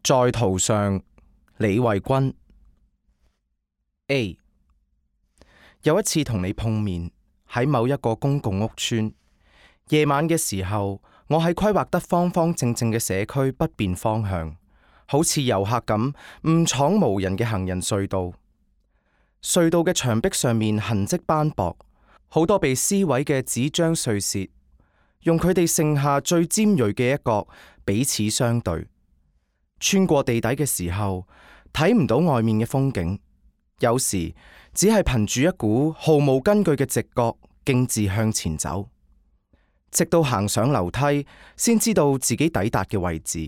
在途上，李慧君。A. 有一次同你碰面喺某一個公共屋邨，夜晚嘅時候，我喺規劃得方方正正嘅社區不變方向，好似遊客咁誤闖無人嘅行人隧道。隧道嘅牆壁上面痕跡斑駁，好多被撕毀嘅紙張碎屑，用佢哋剩下最尖銳嘅一角彼此相對。穿過地底嘅時候，睇唔到外面嘅風景，有時只係憑住一股毫無根據嘅直覺，徑自向前走，直到行上樓梯，先知道自己抵達嘅位置。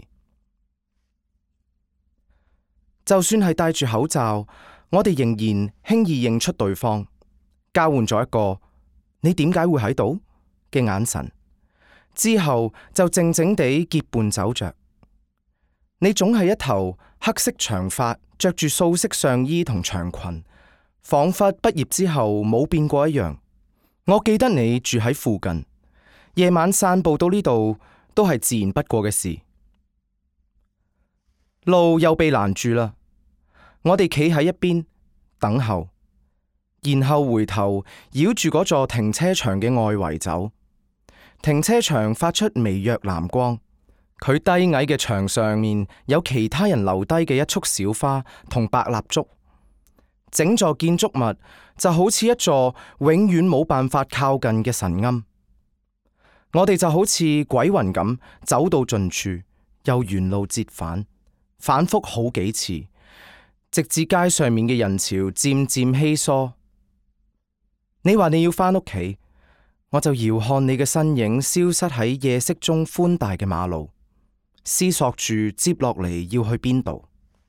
就算係戴住口罩，我哋仍然輕易認出對方，交換咗一個你點解會喺度嘅眼神，之後就靜靜地結伴走着。你總係一頭黑色長髮，着住素色上衣同長裙，仿佛畢業之後冇變過一樣。我記得你住喺附近，夜晚散步到呢度都係自然不過嘅事。路又被攔住啦，我哋企喺一邊等候，然後回頭繞住嗰座停車場嘅外圍走。停車場發出微弱藍光，佢低矮嘅牆上面有其他人留低嘅一束小花同白蠟燭，整座建築物就好似一座永遠冇辦法靠近嘅神龕。我哋就好似鬼魂咁走到盡處，又原路折返，反覆好幾次，直至街上面嘅人潮漸漸稀疏。你話你要返屋企，我就遙看你嘅身影消失喺夜色中寬大嘅馬路，思索住接落嚟要去邊度。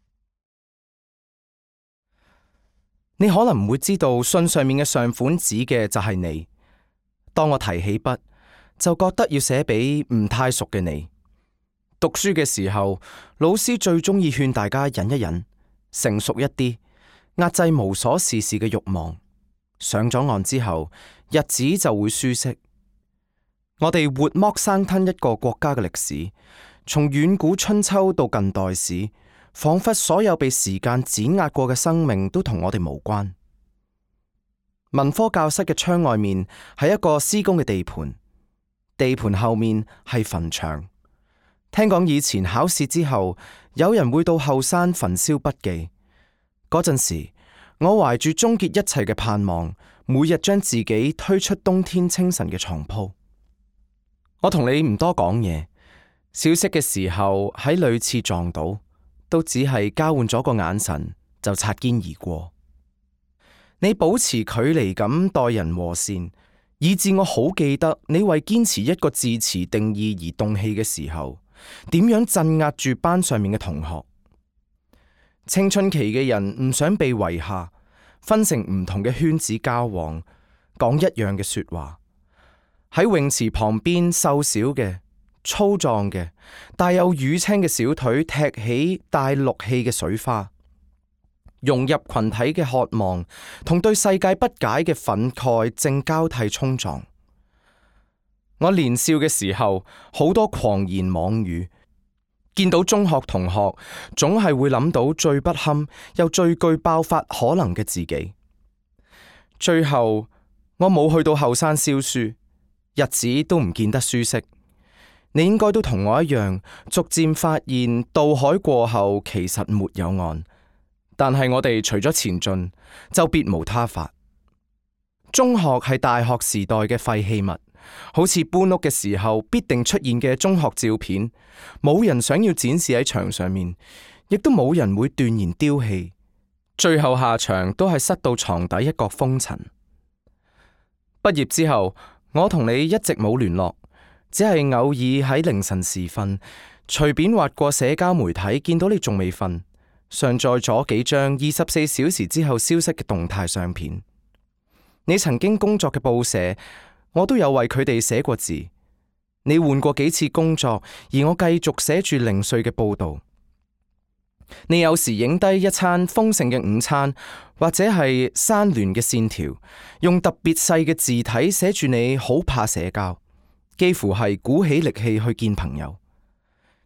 你可能唔會知道信上面嘅上款指嘅就係你。當我提起筆，就覺得要寫俾唔太熟嘅你。讀書嘅時候，老師最中意勸大家忍一忍，成熟一啲，壓制無所事事嘅慾望。上咗岸之後，日子就會舒適。我哋活剝生吞一個國家嘅歷史，從遠古春秋到近代史，仿佛所有被時間碾壓過嘅生命都同我哋無關。文科教室嘅窗外面係一個施工嘅地盤，地盤後面係墳場。聽講以前考試之後，有人會到後山焚燒筆記。嗰陣時，我懷住終結一切嘅盼望，每日將自己推出冬天清晨嘅床鋪。我同你唔多講嘢，小息嘅時候喺類似撞到，都只係交換咗個眼神就擦肩而過。你保持距離咁待人和善，以致我好記得你為堅持一個字詞定義而動氣嘅時候，點樣鎮壓住班上面嘅同學。青春期嘅人唔想被遺下，分成唔同嘅圈子交往，講一樣嘅說話。喺泳池旁邊，瘦小嘅、粗壯嘅、帶有乳青嘅小腿踢起帶氯氣嘅水花，融入群體嘅渴望同對世界不解嘅憤慨正交替衝撞。我年少嘅時候，好多狂言妄語，見到中學同學，總係會諗到最不堪又最具爆發可能嘅自己。最後，我冇去到後山燒書，日子都唔見得舒適。你應該都同我一樣，逐漸發現渡海過後其實沒有岸，但係我哋除咗前進，就別無他法。中學係大學時代嘅廢棄物，好似搬屋嘅時候必定出現嘅中學照片，冇人想要展示喺牆上面，亦都冇人會斷然丟棄，最後下場都係塞到床底一角風塵。畢業之後，我同你一直冇聯絡，只係偶爾喺凌晨時分，隨便滑過社交媒體，見到你仲未瞓，上載咗幾張24小時之後消息嘅動態相片。你曾經工作嘅報社，我都有為佢哋寫過字。你換過幾次工作，而我繼續寫住零碎嘅報道。你有時影低一餐豐盛嘅午餐，或者係山巒嘅線條，用特別細嘅字體寫住你好怕社交，幾乎係鼓起力氣去見朋友。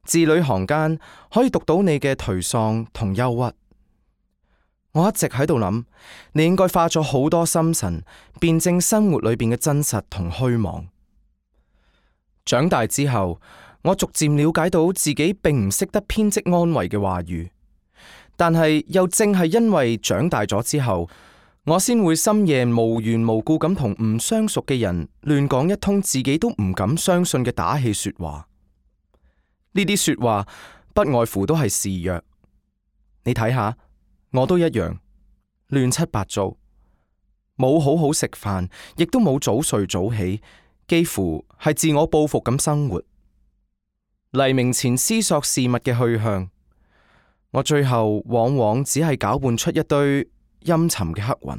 字裏行間可以讀到你嘅頹喪同憂鬱。我一直喺度諗，你應該花咗好多心神辯證生活裏邊嘅真實同虛妄。長大之後，我逐漸了解到自己並唔識得編織安慰嘅話語，但係又正係因為長大咗之後，我先會深夜無緣無故咁同唔相熟嘅人亂講一通自己都唔敢相信嘅打氣說話。呢啲說話不外乎都係示弱。你睇下，我都一樣，亂七八糟，冇好好食飯，亦都冇早睡早起，幾乎係自我報復咁生活。黎明前思索事物嘅去向，我最後往往只係攪拌出一堆陰沉嘅黑雲。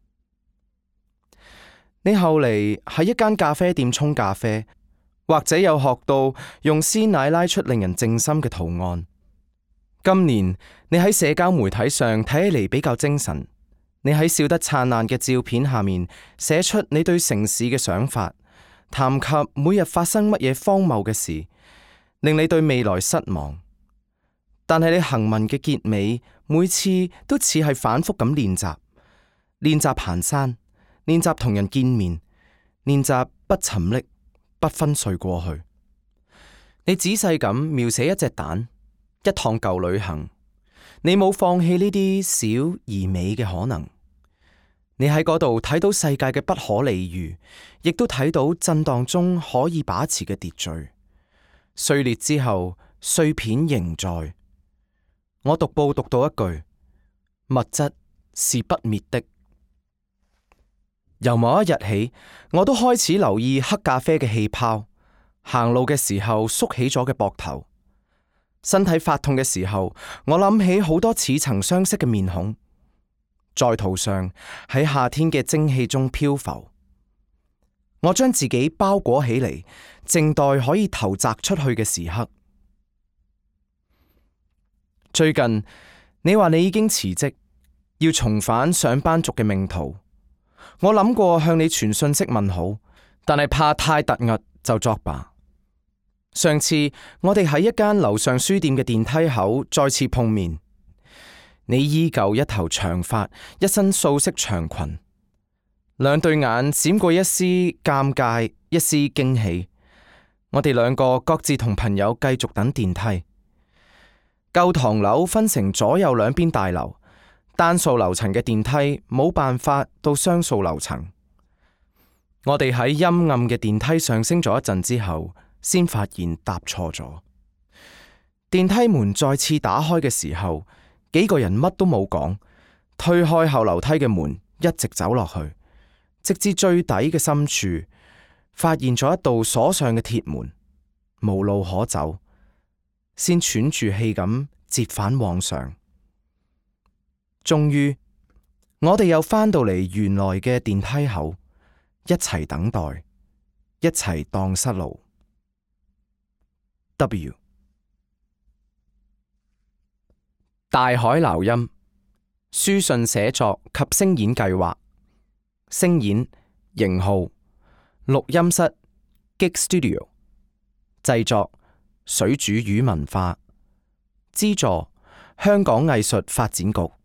你後嚟喺一間咖啡店沖咖啡，或者有學到用鮮奶拉出令人靜心嘅圖案。今年你喺社交媒體上睇起嚟比較精神，你喺笑得燦爛嘅照片下面寫出你對城市嘅想法，談及每日發生乜嘢荒謬嘅事，令你對未來失望。但係你行文嘅結尾，每次都似係反覆咁練習，練習行山，練習同人見面，練習不沉溺，不昏睡過去。你仔細咁描寫一隻蛋，一趟舊旅行，你冇放棄呢啲小而美嘅可能。你喺嗰度睇到世界嘅不可理喻，亦都睇到震盪中可以把持嘅秩序。碎裂之後，碎片仍在。我讀報讀到一句：物質是不滅的。由某一日起，我都開始留意黑咖啡嘅氣泡，行路嘅時候縮起咗嘅膊頭，身體發痛嘅時候，我諗起好多似曾相識嘅面孔，在途上，喺夏天嘅蒸汽中漂浮。我將自己包裹起嚟，靜待可以投擲出去嘅時刻。最近你話你已經辭職，要重返上班族嘅命途。我諗過向你傳信息問好，但係怕太突兀就作罷。上次我哋喺一間樓上書店嘅電梯口再次碰面，你依舊一頭長髮，一身素色長裙，兩對眼閃過一絲尷尬，一絲驚喜。我哋兩個各自同朋友繼續等電梯。舊唐樓分成左右兩邊大樓，單數樓層嘅電梯冇辦法到雙數樓層。我哋喺陰暗嘅電梯上升咗一陣之後，先發現搭錯咗。電梯門再次打開嘅時候，幾個人乜都冇講，推開後樓梯嘅門，一直走落去，直至最底嘅深處，發現咗一道鎖上嘅鐵門，無路可走，先喘住氣咁折返往上。終於，我哋又返到嚟原來嘅電梯口，一齊等待，一齊蕩失路。W 大海撈音，書信寫作及聲演計劃，聲演型號，錄音室 Gig Studio， 製作水煮魚文化，資助香港藝術發展局。